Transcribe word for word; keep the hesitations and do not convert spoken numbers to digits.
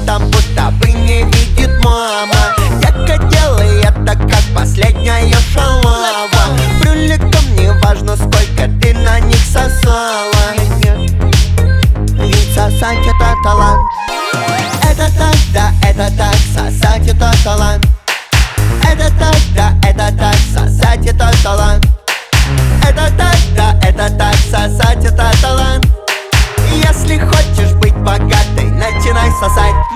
там будто бы не видит мама. Яка делает так, как последняя шалава. Брюликом не важно, сколько ты на них сосала. Ведь сосать это талант. Это так, да, это так, сосать это талант. Это так, да, это так, сосать это талант. Это так, да, это так, сосать это талант. Если хочешь быть богатой, начинай сосать.